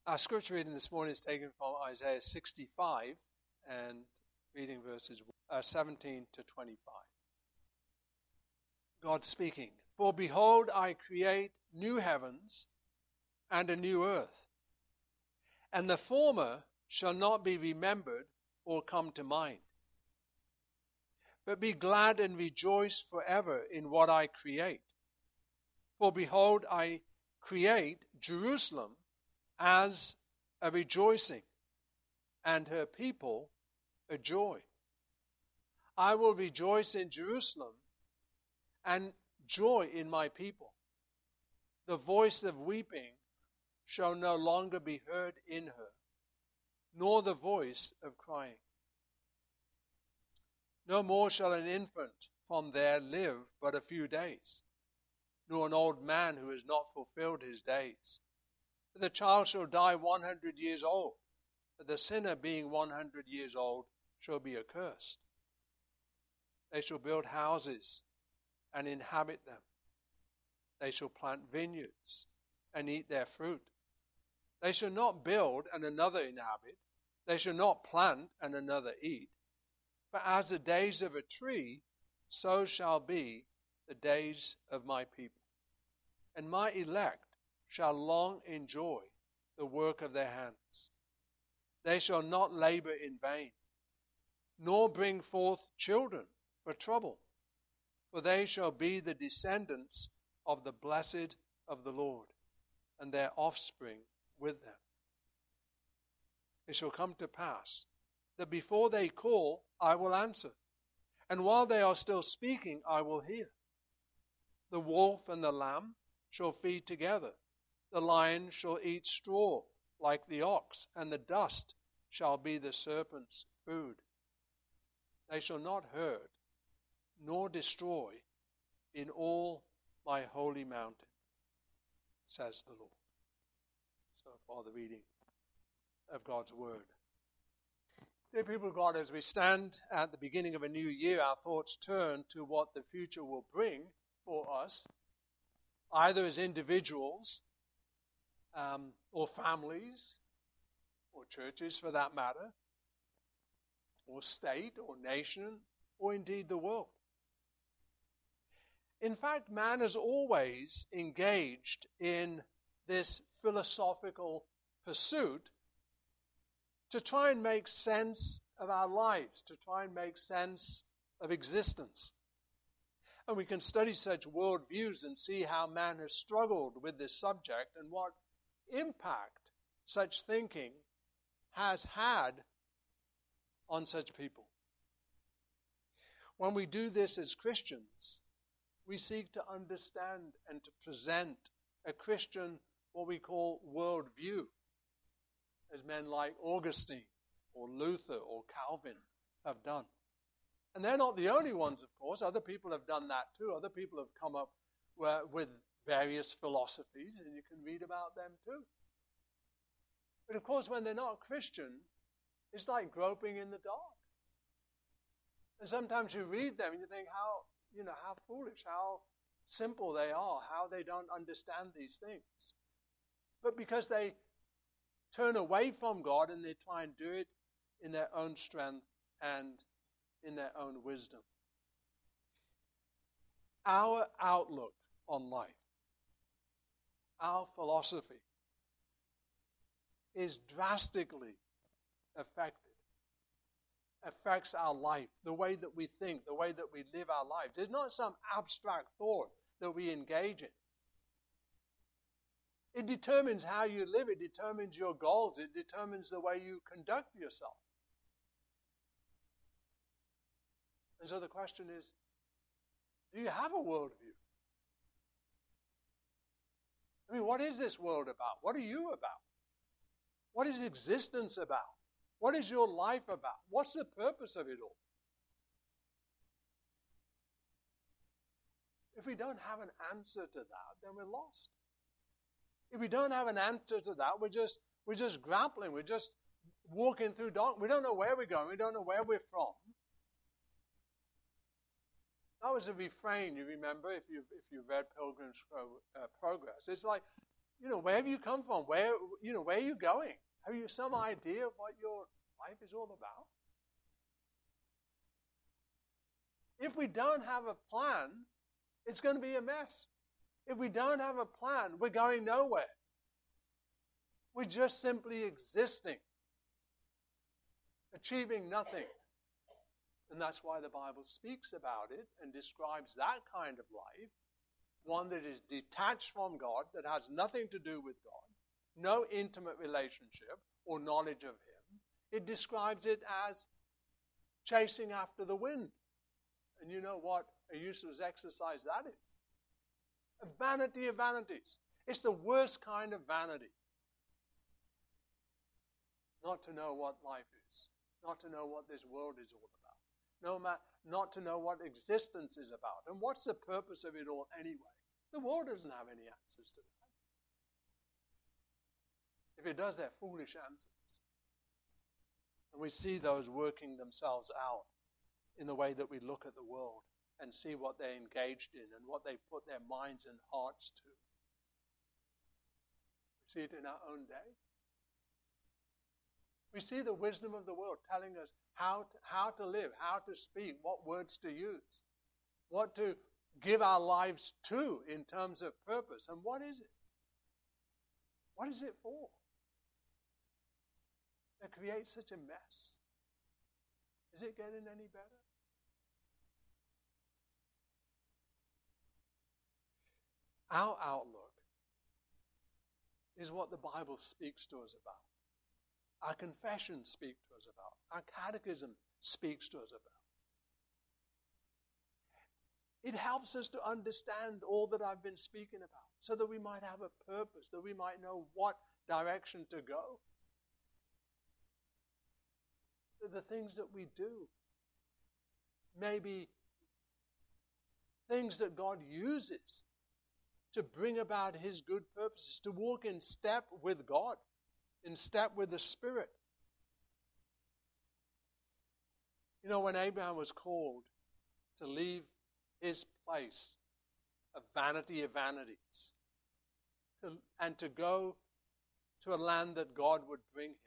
Our scripture reading this morning is taken from Isaiah 65 and reading verses 17 to 25. God speaking, "For behold, I create new heavens and a new earth, and the former shall not be remembered or come to mind. But be glad and rejoice forever in what I create. For behold, I create Jerusalem as a rejoicing, and her people a joy. I will rejoice in Jerusalem and joy in my people. The voice of weeping shall no longer be heard in her, nor the voice of crying. No more shall an infant from there live but a few days, nor an old man who has not fulfilled his days. For the child shall die 100 years old, but the sinner being 100 years old shall be accursed. They shall build houses and inhabit them. They shall plant vineyards and eat their fruit. They shall not build and another inhabit. They shall not plant and another eat. But as the days of a tree, so shall be the days of my people. And my elect shall long enjoy the work of their hands. They shall not labor in vain, nor bring forth children for trouble, for they shall be the descendants of the blessed of the Lord, and their offspring with them. It shall come to pass that before they call, I will answer, and while they are still speaking, I will hear. The wolf and the lamb shall feed together. The lion shall eat straw like the ox, and the dust shall be the serpent's food. They shall not hurt nor destroy in all my holy mountain, says the Lord." So far the reading of God's word. Dear people of God, as we stand at the beginning of a new year, our thoughts turn to what the future will bring for us, either as individuals, or families, or churches for that matter, or state, or nation, or indeed the world. In fact, man is always engaged in this philosophical pursuit to try and make sense of our lives, to try and make sense of existence. And we can study such worldviews and see how man has struggled with this subject and what impact such thinking has had on such people. When we do this as Christians, we seek to understand and to present a Christian, what we call worldview, as men like Augustine or Luther or Calvin have done. And they're not the only ones, of course. Other people have done that too. Other people have come up with various philosophies, and you can read about them too. But of course, when they're not Christian, it's like groping in the dark. And sometimes you read them and you think how foolish, how simple they are, how they don't understand these things. But because they turn away from God and they try and do it in their own strength and in their own wisdom. Our outlook on life, our philosophy, is drastically affects our life, the way that we think, the way that we live our lives. It's not some abstract thought that we engage in. It determines how you live. It determines your goals. It determines the way you conduct yourself. And so the question is, do you have a worldview? I mean, what is this world about? What are you about? What is existence about? What is your life about? What's the purpose of it all? If we don't have an answer to that, then we're lost. If we don't have an answer to that, we're just grappling. We're just walking through dark. We don't know where we're going. We don't know where we're from. That was a refrain, you remember, if you read Pilgrim's Progress. It's like, Where have you come from? Where are you going? Have you some idea of what your life is all about? If we don't have a plan, it's going to be a mess. If we don't have a plan, we're going nowhere. We're just simply existing, achieving nothing. And that's why the Bible speaks about it and describes that kind of life, one that is detached from God, that has nothing to do with God, no intimate relationship or knowledge of Him. It describes it as chasing after the wind. And you know what a useless exercise that is? A vanity of vanities. It's the worst kind of vanity. Not to know what life is. Not to know what this world is all about. Not to know what existence is about. And what's the purpose of it all anyway? The world doesn't have any answers to that. If it does, they're foolish answers. And we see those working themselves out in the way that we look at the world and see what they're engaged in and what they put their minds and hearts to. We see it in our own day. We see the wisdom of the world telling us how to live, how to speak, what words to use, what to give our lives to in terms of purpose. And what is it? What is it for? It creates such a mess. Is it getting any better? Our outlook is what the Bible speaks to us about. Our confessions speak to us about. Our catechism speaks to us about. It helps us to understand all that I've been speaking about so that we might have a purpose, that we might know what direction to go. The things that we do may be things that God uses to bring about His good purposes, to walk in step with God, in step with the Spirit. When Abraham was called to leave his place of vanity of vanities and to go to a land that God would bring him,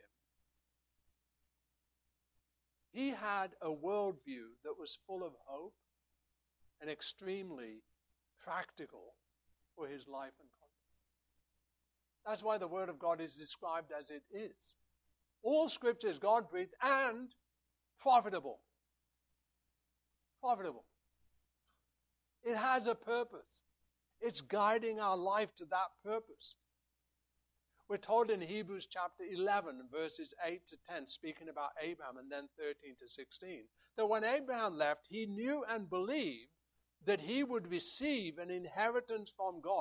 he had a worldview that was full of hope and extremely practical for his life and conduct. That's why the Word of God is described as it is. All Scripture is God-breathed and profitable. Profitable. It has a purpose. It's guiding our life to that purpose. We're told in Hebrews chapter 11, verses 8 to 10, speaking about Abraham, and then 13 to 16, that when Abraham left, he knew and believed that he would receive an inheritance from God,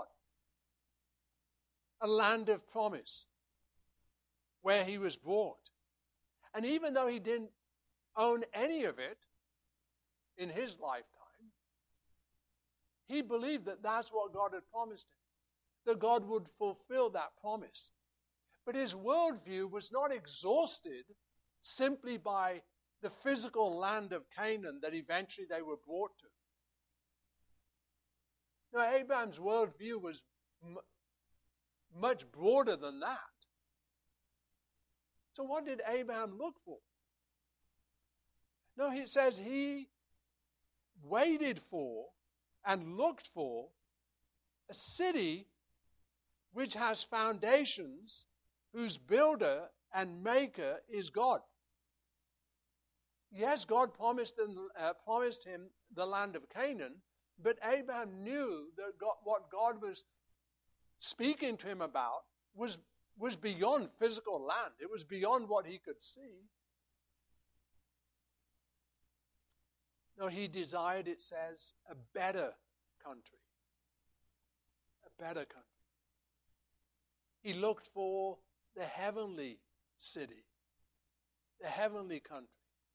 a land of promise, where he was brought. And even though he didn't own any of it in his lifetime, he believed that that's what God had promised him, that God would fulfill that promise. But his worldview was not exhausted simply by the physical land of Canaan that eventually they were brought to. Now, Abraham's worldview was much broader than that. So what did Abraham look for? No, it says he waited for and looked for a city which has foundations, whose builder and maker is God. Yes, God promised him the land of Canaan, but Abraham knew that what God was speaking to him about was beyond physical land. It was beyond what he could see. No, he desired, it says, a better country. A better country. He looked for the heavenly city, the heavenly country.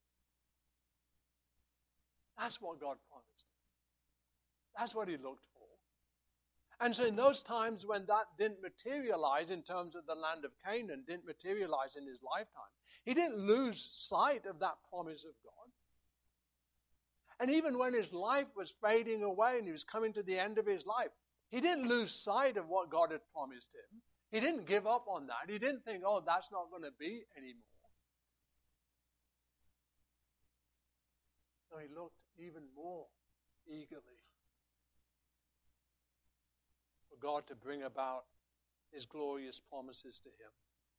That's what God promised him. That's what he looked for. And so in those times when that didn't materialize in terms of the land of Canaan, didn't materialize in his lifetime, he didn't lose sight of that promise of God. And even when his life was fading away and he was coming to the end of his life, He didn't lose sight of what God had promised him. He didn't give up on that. He didn't think, oh, that's not going to be anymore. No, he looked even more eagerly for God to bring about his glorious promises to him.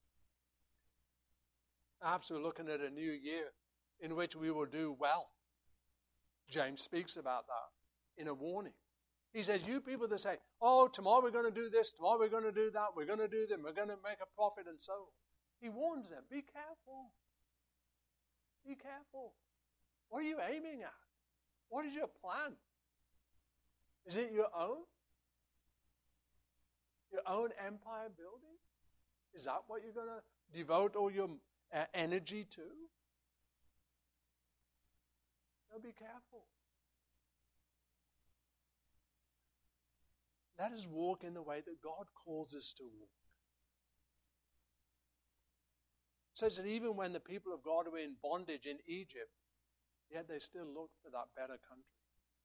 Perhaps we're looking at a new year in which we will do well. James speaks about that in a warning. He says, you people that say, oh, tomorrow we're going to do this, tomorrow we're going to do that, we're going to do them, we're going to make a profit and so on. He warns them, be careful. Be careful. What are you aiming at? What is your plan? Is it your own? Your own empire building? Is that what you're going to devote all your energy to? No, be careful. Let us walk in the way that God calls us to walk. It says that even when the people of God were in bondage in Egypt, yet they still looked for that better country.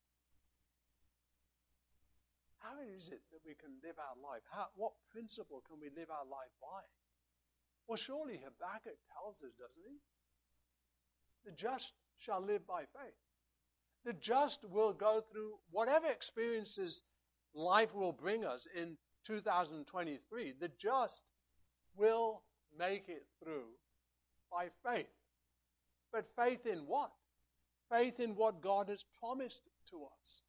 How is it that we can live our life? What principle can we live our life by? Well, surely Habakkuk tells us, doesn't he? The just shall live by faith. The just will go through whatever experiences life will bring us in 2023. The just will make it through by faith. But faith in what? Faith in what God has promised to us.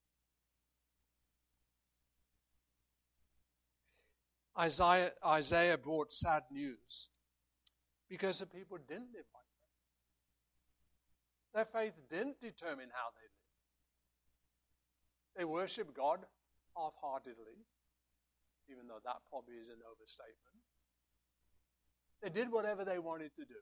Isaiah brought sad news because the people didn't live by faith. Their faith didn't determine how they lived. They worshiped God half-heartedly, even though that probably is an overstatement. They did whatever they wanted to do.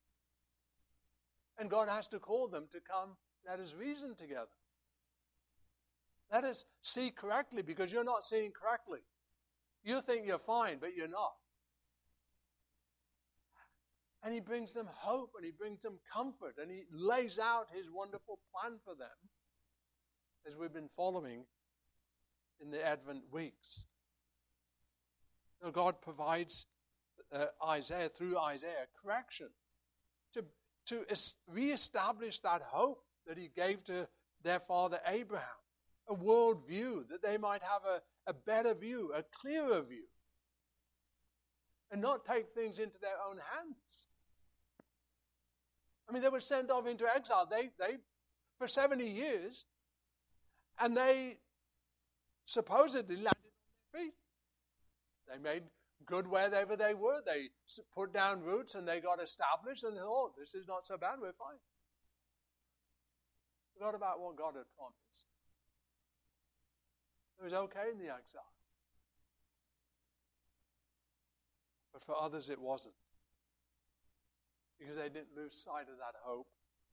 And God has to call them to come, let us reason together. Let us see correctly, because you're not seeing correctly. You think you're fine, but you're not. And he brings them hope, and he brings them comfort, and he lays out his wonderful plan for them, as we've been following in the Advent weeks. Now God provides Isaiah, through Isaiah, correction to reestablish that hope that he gave to their father Abraham, a world view, that they might have a better view, a clearer view, and not take things into their own hands. I mean, they were sent off into exile. They for 70 years, and they supposedly landed on their feet. They made good wherever they were. They put down roots and they got established, and they thought, oh, this is not so bad, we're fine. Forgot about what God had promised. It was okay in the exile. But for others it wasn't. Because they didn't lose sight of that hope.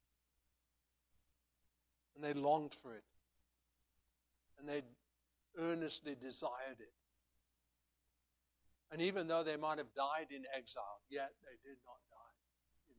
And they longed for it. And they earnestly desired it. And even though they might have died in exile, yet they did not die in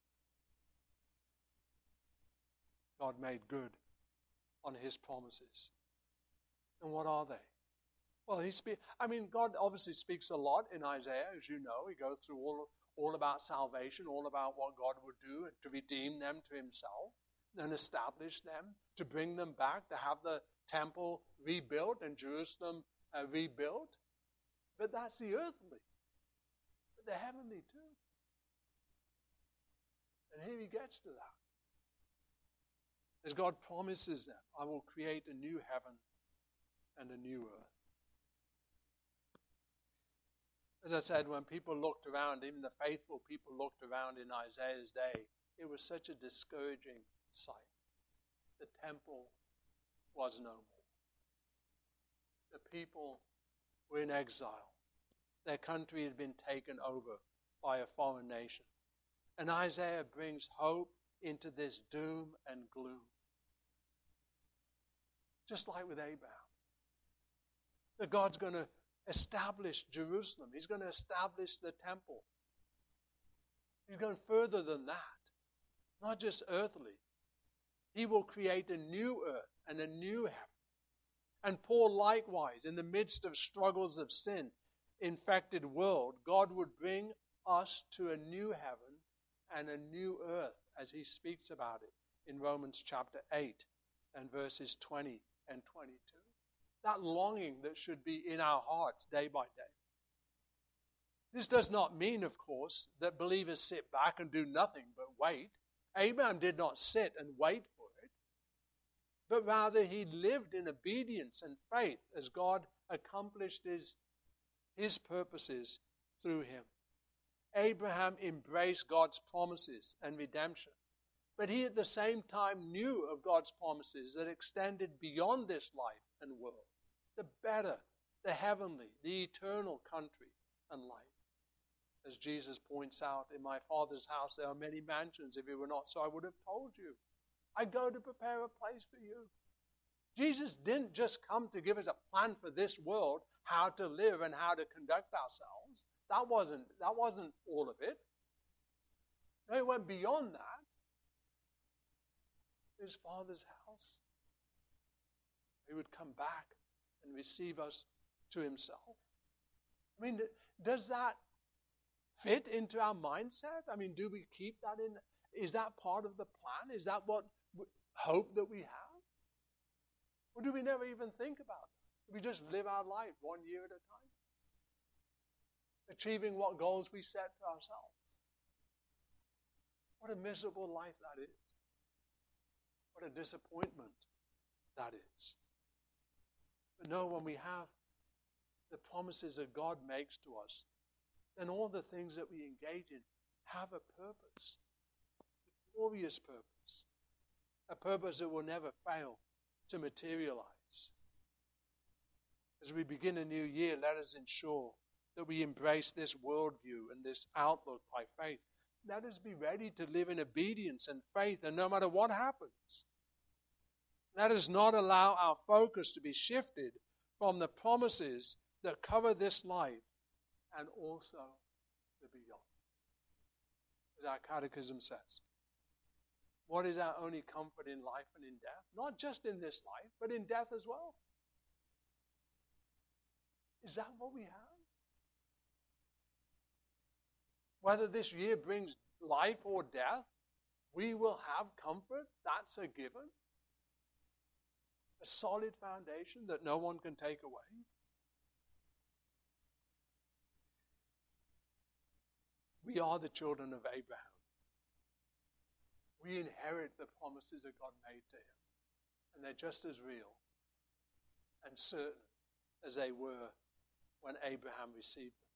vain. God made good on his promises. And what are they? Well, God obviously speaks a lot in Isaiah, as you know. He goes through all about salvation, all about what God would do to redeem them to himself and establish them, to bring them back, to have the temple rebuilt and Jerusalem rebuilt. But that's the earthly. But the heavenly too. And here he gets to that. As God promises them, I will create a new heaven and a new earth. As I said, when people looked around, even the faithful people looked around in Isaiah's day, it was such a discouraging sight. The temple was no more. The people were in exile. Their country had been taken over by a foreign nation. And Isaiah brings hope into this doom and gloom. Just like with Abraham. That God's going to establish Jerusalem. He's going to establish the temple. He's going further than that. Not just earthly. He will create a new earth and a new heaven. And Paul likewise, in the midst of struggles of sin-infected world, God would bring us to a new heaven and a new earth, as he speaks about it in Romans chapter 8 and verses 20 and 22. That longing that should be in our hearts day by day. This does not mean, of course, that believers sit back and do nothing but wait. Abraham did not sit and wait for it, but rather he lived in obedience and faith as God accomplished his purposes through him. Abraham embraced God's promises and redemption, but he at the same time knew of God's promises that extended beyond this life and world, the better, the heavenly, the eternal country and life. As Jesus points out, in my Father's house there are many mansions. If it were not so, I would have told you. I go to prepare a place for you. Jesus didn't just come to give us a plan for this world, how to live and how to conduct ourselves. That wasn't all of it. No, it went beyond that. His Father's house. He would come back and receive us to himself. I mean, does that fit into our mindset? I mean, do we keep that in? Is that part of the plan? Is that what hope that we have? Or do we never even think about it? We just live our life 1 year at a time, achieving what goals we set for ourselves. What a miserable life that is. What a disappointment that is. But no, when we have the promises that God makes to us, then all the things that we engage in have a purpose, a glorious purpose, a purpose that will never fail to materialize. As we begin a new year, let us ensure that we embrace this worldview and this outlook by faith. Let us be ready to live in obedience and faith, and no matter what happens, let us not allow our focus to be shifted from the promises that cover this life and also the beyond. As our catechism says, what is our only comfort in life and in death? Not just in this life, but in death as well. Is that what we have? Whether this year brings life or death, we will have comfort. That's a given. A solid foundation that no one can take away. We are the children of Abraham. We inherit the promises that God made to him. And they're just as real and certain as they were when Abraham received them.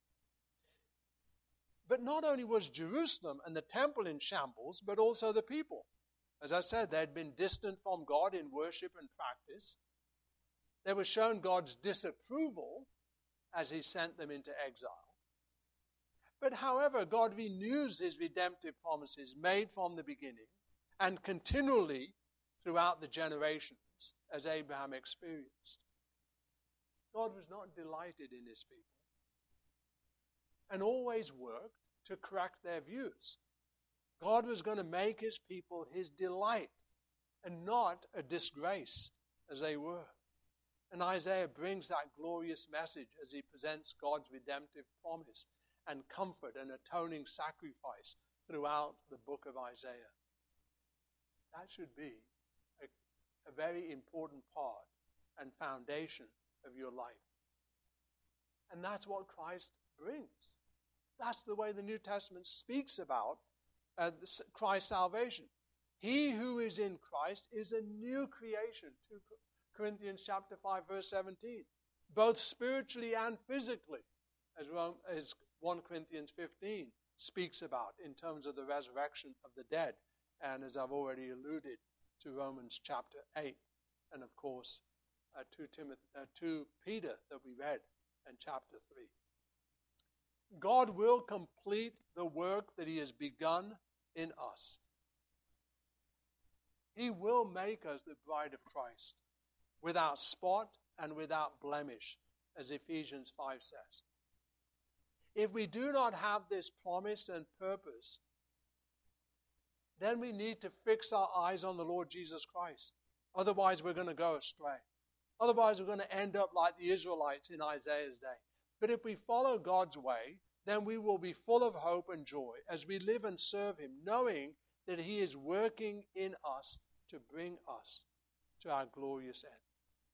But not only was Jerusalem and the temple in shambles, but also the people. As I said, they had been distant from God in worship and practice. They were shown God's disapproval as he sent them into exile. But however, God renews his redemptive promises made from the beginning and continually throughout the generations, as Abraham experienced. God was not delighted in his people and always worked to correct their views. God was going to make his people his delight and not a disgrace as they were. And Isaiah brings that glorious message as he presents God's redemptive promise and comfort and atoning sacrifice throughout the book of Isaiah. That should be a very important part and foundation of your life. And that's what Christ brings. That's the way the New Testament speaks about Christ's salvation. He who is in Christ is a new creation. 2 Corinthians chapter 5, verse 17. Both spiritually and physically, as 1 Corinthians 15 speaks about in terms of the resurrection of the dead. And as I've already alluded to Romans chapter 8. And of course, 2 Peter that we read in chapter 3. God will complete the work that he has begun in us. He will make us the bride of Christ, without spot and without blemish, as Ephesians 5 says. If we do not have this promise and purpose, then we need to fix our eyes on the Lord Jesus Christ. Otherwise, we're going to go astray. Otherwise, we're going to end up like the Israelites in Isaiah's day. But if we follow God's way, then we will be full of hope and joy as we live and serve Him, knowing that He is working in us to bring us to our glorious end.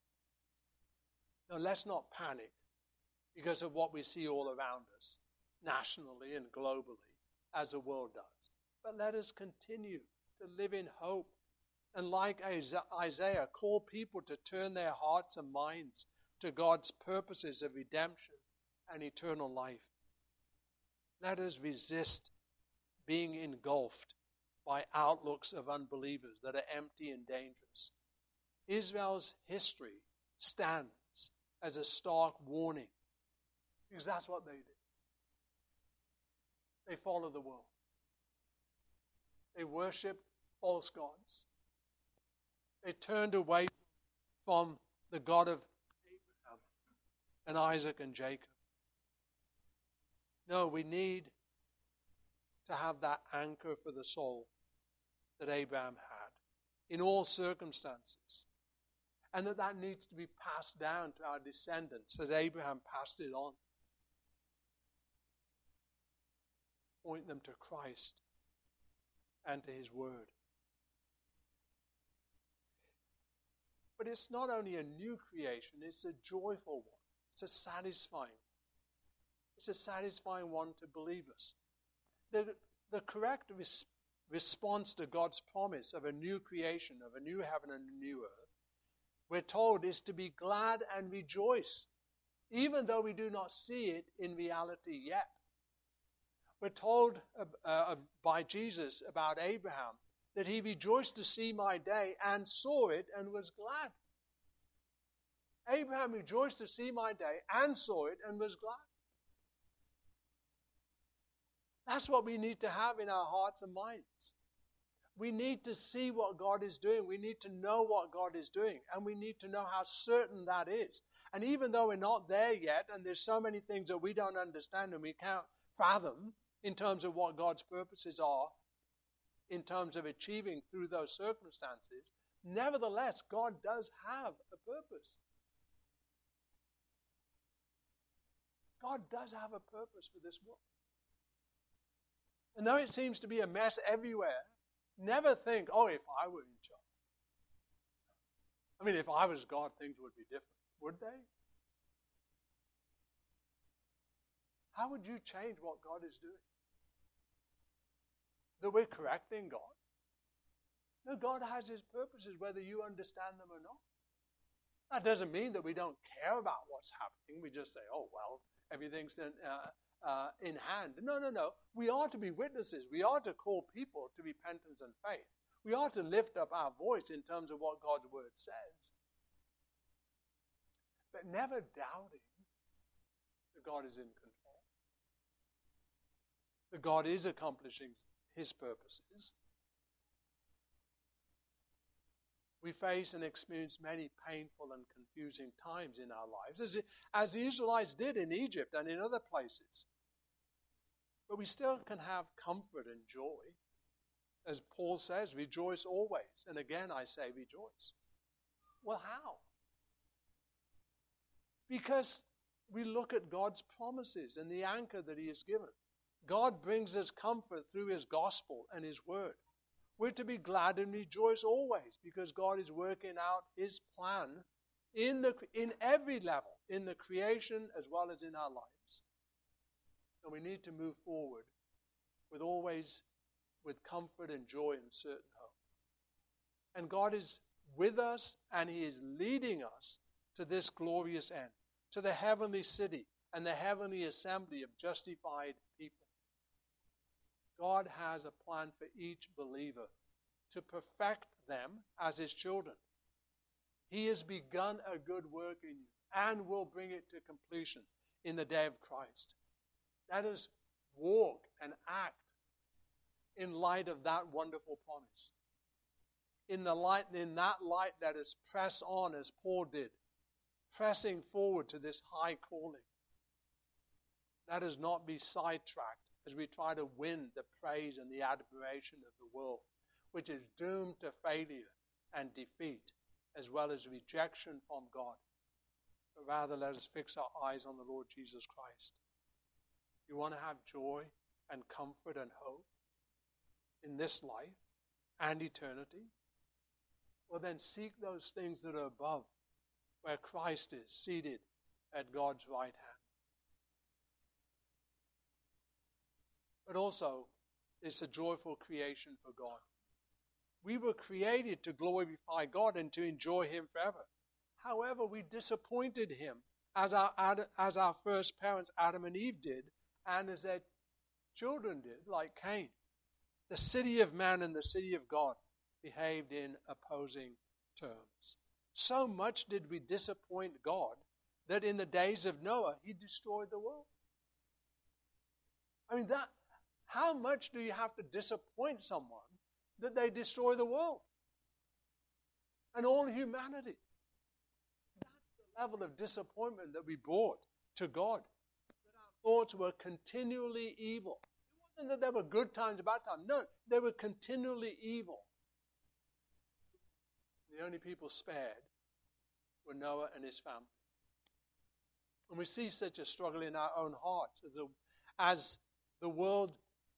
Now, let's not panic because of what we see all around us, nationally and globally, as the world does. But let us continue to live in hope and, like Isaiah, call people to turn their hearts and minds to God's purposes of redemption and eternal life. Let us resist being engulfed by outlooks of unbelievers that are empty and dangerous. Israel's history stands as a stark warning because that's what they did. They followed the world. They worshipped false gods. They turned away from the God of Abraham and Isaac and Jacob. No, we need to have that anchor for the soul that Abraham had in all circumstances. And that needs to be passed down to our descendants as Abraham passed it on. Point them to Christ and to His Word. But it's not only a new creation, it's a joyful one. It's a satisfying one. It's a satisfying one to believers. The correct response to God's promise of a new creation, of a new heaven and a new earth, we're told is to be glad and rejoice, even though we do not see it in reality yet. We're told by Jesus about Abraham that he rejoiced to see my day and saw it and was glad. Abraham rejoiced to see my day and saw it and was glad. That's what we need to have in our hearts and minds. We need to see what God is doing. We need to know what God is doing. And we need to know how certain that is. And even though we're not there yet, and there's so many things that we don't understand and we can't fathom in terms of what God's purposes are, in terms of achieving through those circumstances, nevertheless, God does have a purpose. God does have a purpose for this world. And though it seems to be a mess everywhere, never think, oh, if I were in charge. I mean, if I was God, things would be different. Would they? How would you change what God is doing? That we're correcting God? No, God has His purposes, whether you understand them or not. That doesn't mean that we don't care about what's happening. We just say, oh, well, everything's in hand. No. We are to be witnesses. We are to call people to repentance and faith. We are to lift up our voice in terms of what God's Word says. But never doubting that God is in control. That God is accomplishing His purposes. We face and experience many painful and confusing times in our lives, as the Israelites did in Egypt and in other places. But we still can have comfort and joy. As Paul says, rejoice always. And again, I say rejoice. Well, how? Because we look at God's promises and the anchor that He has given. God brings us comfort through His gospel and His word. We're to be glad and rejoice always because God is working out His plan in every level, in the creation as well as in our lives. And we need to move forward with comfort and joy and certain hope. And God is with us and He is leading us to this glorious end, to the heavenly city and the heavenly assembly of justified people. God has a plan for each believer to perfect them as His children. He has begun a good work in you and will bring it to completion in the day of Christ. Let us walk and act in light of that wonderful promise. In that light, let us press on as Paul did, pressing forward to this high calling. Let us not be sidetracked as we try to win the praise and the admiration of the world, which is doomed to failure and defeat as well as rejection from God. But rather, let us fix our eyes on the Lord Jesus Christ. You want to have joy and comfort and hope in this life and eternity? Well, then seek those things that are above, where Christ is seated at God's right hand. But also, it's a joyful creation for God. We were created to glorify God and to enjoy Him forever. However, we disappointed Him as our first parents, Adam and Eve, did, and as their children did, like Cain. The city of man and the city of God behaved in opposing terms. So much did we disappoint God that in the days of Noah, He destroyed the world. I mean, how much do you have to disappoint someone that they destroy the world and all humanity? That's the level of disappointment that we brought to God. That our thoughts were continually evil. It wasn't that there were good times, bad times. No, they were continually evil. The only people spared were Noah and his family. And we see such a struggle in our own hearts as the world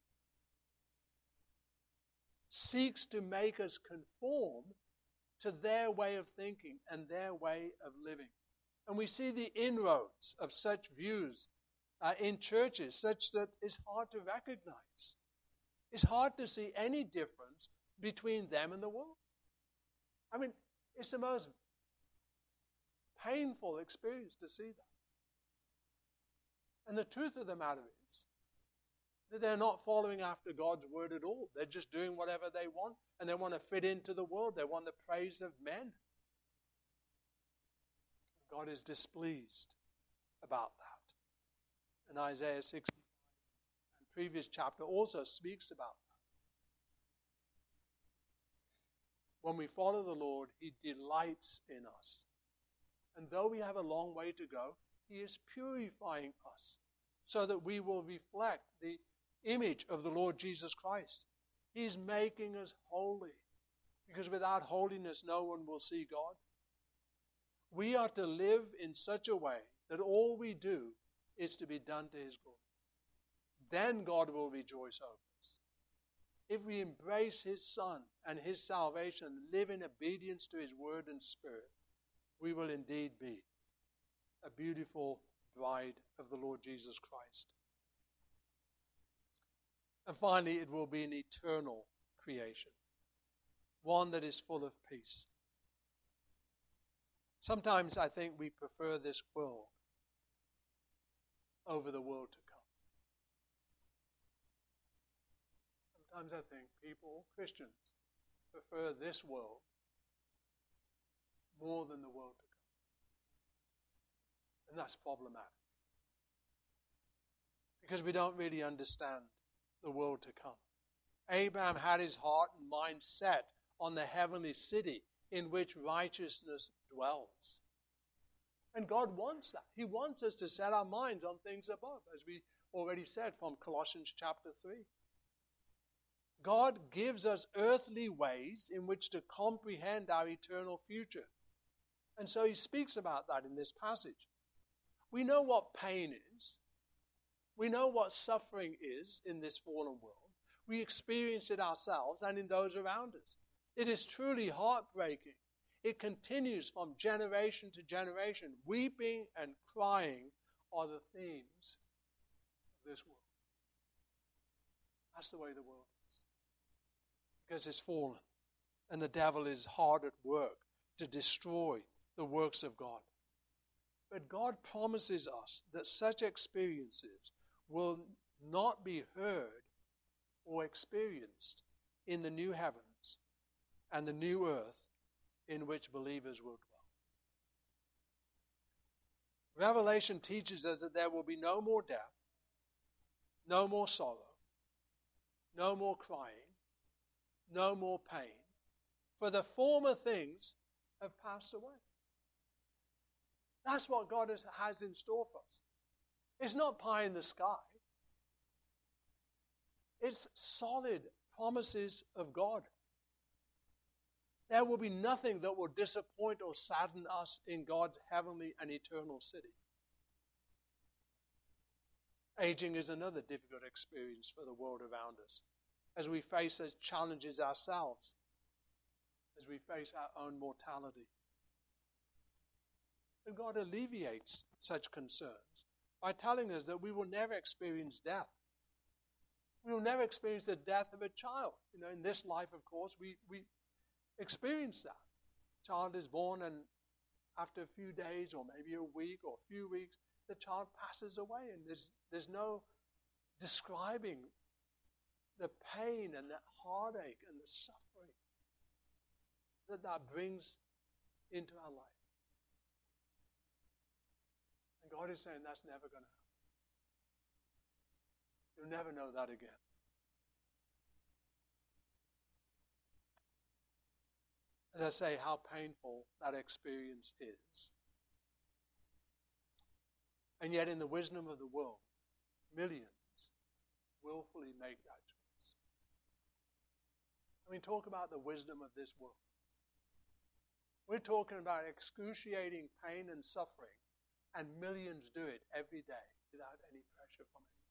seeks to make us conform to their way of thinking and their way of living. And we see the inroads of such views in churches, such that it's hard to recognize. It's hard to see any difference between them and the world. I mean, it's the most painful experience to see that. And the truth of the matter is that they're not following after God's word at all. They're just doing whatever they want, and they want to fit into the world. They want the praise of men. God is displeased about that. And Isaiah 65, and previous chapter, also speaks about that. When we follow the Lord, He delights in us. And though we have a long way to go, He is purifying us so that we will reflect the image of the Lord Jesus Christ. He's making us holy, because without holiness no one will see God. We are to live in such a way that all we do is to be done to His glory. Then God will rejoice over us. If we embrace His Son and His salvation, live in obedience to His word and spirit, we will indeed be a beautiful bride of the Lord Jesus Christ. And finally, it will be an eternal creation, one that is full of peace. Sometimes I think we prefer this world over the world to come. Sometimes I think people, Christians, prefer this world more than the world to come. And that's problematic, because we don't really understand the world to come. Abraham had his heart and mind set on the heavenly city in which righteousness dwells. And God wants that. He wants us to set our minds on things above, as we already said from Colossians chapter 3. God gives us earthly ways in which to comprehend our eternal future. And so He speaks about that in this passage. We know what pain is. We know what suffering is in this fallen world. We experience it ourselves and in those around us. It is truly heartbreaking. It continues from generation to generation. Weeping and crying are the themes of this world. That's the way the world is. Because it's fallen. And the devil is hard at work to destroy the works of God. But God promises us that such experiences will not be heard or experienced in the new heavens and the new earth in which believers will dwell. Revelation teaches us that there will be no more death, no more sorrow, no more crying, no more pain, for the former things have passed away. That's what God has in store for us. It's not pie in the sky. It's solid promises of God. There will be nothing that will disappoint or sadden us in God's heavenly and eternal city. Aging is another difficult experience for the world around us as we face those challenges ourselves, as we face our own mortality. And God alleviates such concerns by telling us that we will never experience death. We will never experience the death of a child. In this life, of course, we experience that. Child is born, and after a few days or maybe a week or a few weeks, the child passes away, and there's no describing the pain and the heartache and the suffering that brings into our life. And God is saying that's never going to happen. You'll never know that again. As I say, how painful that experience is. And yet in the wisdom of the world, millions willfully make that choice. I mean, talk about the wisdom of this world. We're talking about excruciating pain and suffering, and millions do it every day without any pressure from it.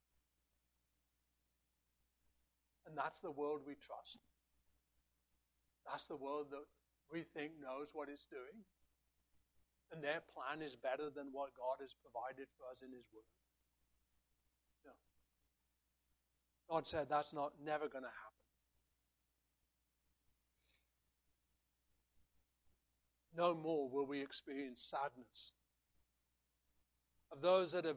And that's the world we trust. That's the world that we think knows what it's doing. And their plan is better than what God has provided for us in His Word. No. God said that's never going to happen. No more will we experience sadness of those that have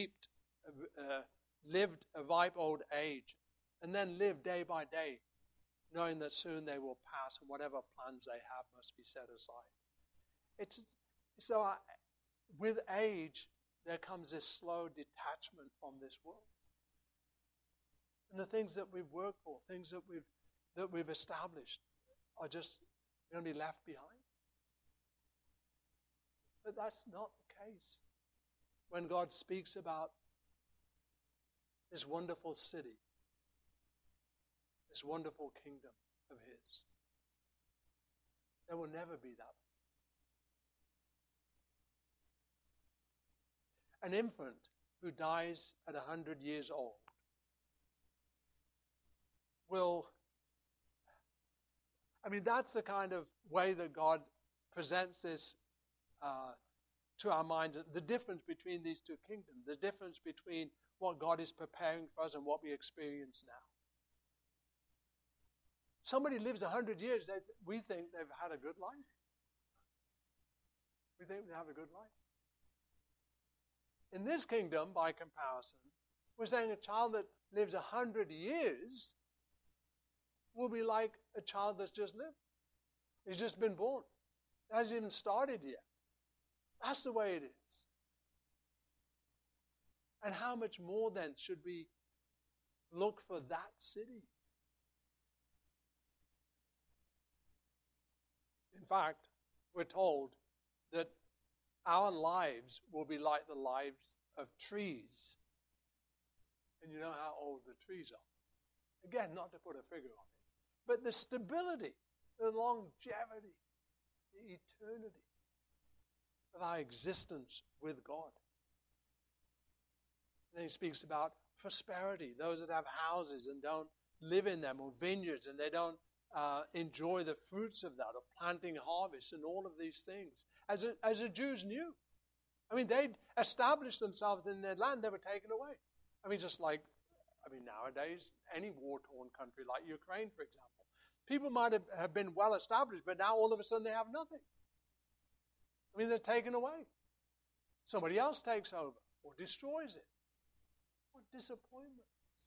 lived a ripe old age, and then live day by day, knowing that soon they will pass and whatever plans they have must be set aside. With age, there comes this slow detachment from this world. And the things that we've worked for, things that we've established, are just going to be left behind. But that's not the case when God speaks about this wonderful city, this wonderful kingdom of His. There will never be that. An infant who dies at 100 years old that's the kind of way that God presents this to our minds, the difference between these two kingdoms, the difference between what God is preparing for us and what we experience now. Somebody lives 100 years, we think they've had a good life. We think they have a good life. In this kingdom, by comparison, we're saying a child that lives 100 years will be like a child that's just lived. He's just been born. It hasn't even started yet. That's the way it is. And how much more then should we look for that city? In fact, we're told that our lives will be like the lives of trees. And you know how old the trees are. Again, not to put a figure on it, but the stability, the longevity, the eternity of our existence with God. And then he speaks about prosperity, those that have houses and don't live in them, or vineyards, and they don't enjoy the fruits of that, or planting harvest and all of these things. As the Jews knew. I mean, they'd established themselves in their land, they were taken away. I mean, just like, nowadays, any war-torn country like Ukraine, for example. People might have been well established, but now all of a sudden they have nothing. I mean, they're taken away. Somebody else takes over or destroys it. What disappointments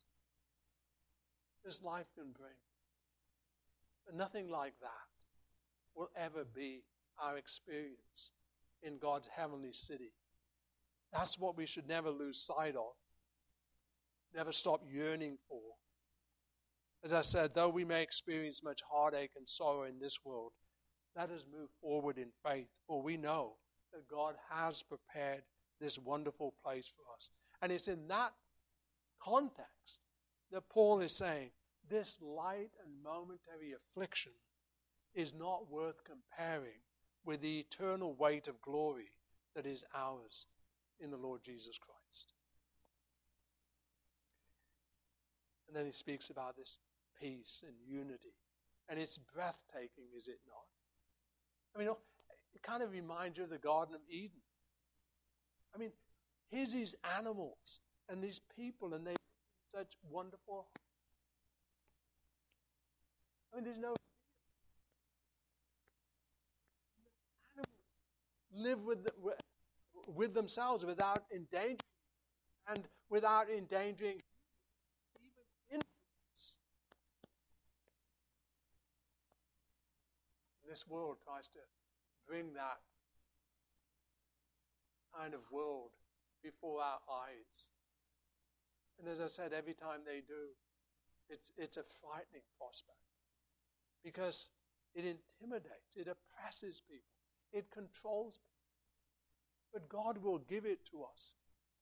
this life can bring. But nothing like that will ever be our experience in God's heavenly city. That's what we should never lose sight of. Never stop yearning for. As I said, though we may experience much heartache and sorrow in this world, let us move forward in faith, for we know that God has prepared this wonderful place for us. And it's in that context that Paul is saying, this light and momentary affliction is not worth comparing with the eternal weight of glory that is ours in the Lord Jesus Christ. And then he speaks about this peace and unity. And it's breathtaking, is it not? I mean, it kind of reminds you of the Garden of Eden. I mean, here's these animals and these people, and they such wonderful. I mean, there's no live with themselves without endangering and without endangering even infants. This world tries to bring that kind of world before our eyes. And as I said, every time they do, it's a frightening prospect. Because it intimidates, it oppresses people, it controls people. But God will give it to us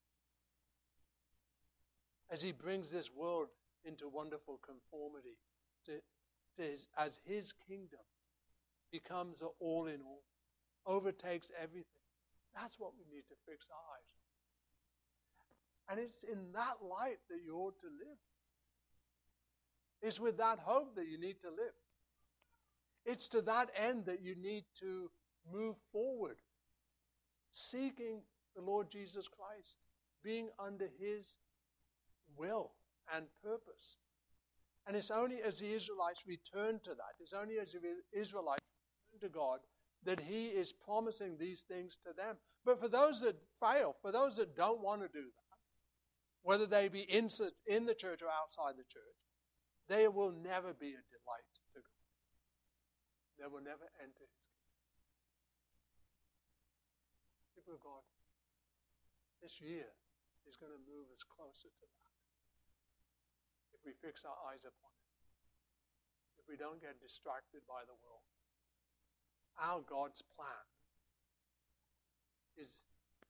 as He brings this world into wonderful conformity as His kingdom becomes an all in all, overtakes everything. That's what we need to fix our eyes on. And it's in that light that you ought to live. It's with that hope that you need to live. It's to that end that you need to move forward, seeking the Lord Jesus Christ, being under His will and purpose. And it's only as the Israelites return to that, it's only as the Israelites return to God, that He is promising these things to them. But for those that fail, for those that don't want to do that, whether they be in the church or outside the church, they will never be a delight to God. They will never enter His kingdom. People of God, this year is going to move us closer to that. If we fix our eyes upon it. If we don't get distracted by the world. Our God's plan is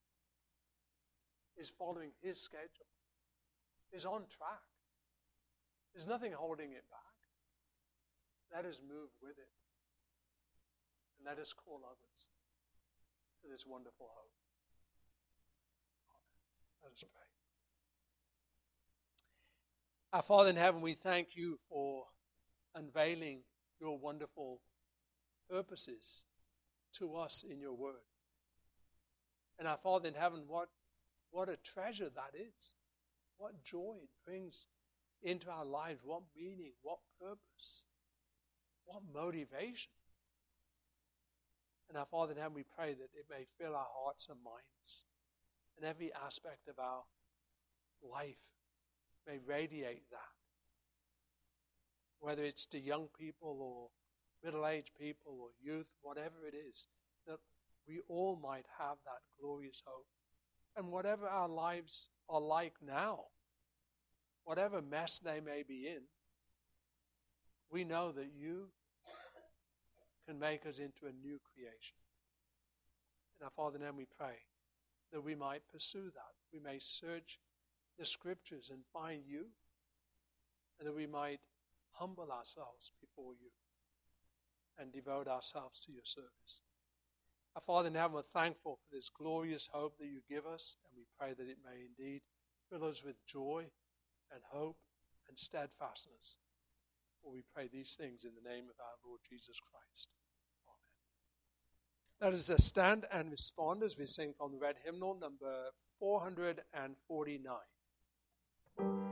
following His schedule. Is on track. There's nothing holding it back. Let us move with it. And let us call others to this wonderful hope. Amen. Let us pray. Our Father in heaven, we thank You for unveiling Your wonderful purposes to us in Your word. And our Father in heaven, what a treasure that is. What joy it brings into our lives, what meaning, what purpose, what motivation. And our Father in heaven, we pray that it may fill our hearts and minds, and every aspect of our life may radiate that. Whether it's to young people or middle-aged people or youth, whatever it is, that we all might have that glorious hope. And whatever our lives are like now, whatever mess they may be in, we know that You can make us into a new creation. And our Father, now we pray that we might pursue that. We may search the Scriptures and find You, and that we might humble ourselves before You and devote ourselves to Your service. Our Father, now we're thankful for this glorious hope that You give us, and we pray that it may indeed fill us with joy and hope and steadfastness. For we pray these things in the name of our Lord Jesus Christ. Amen. Let us stand and respond as we sing from the red hymnal, number 449.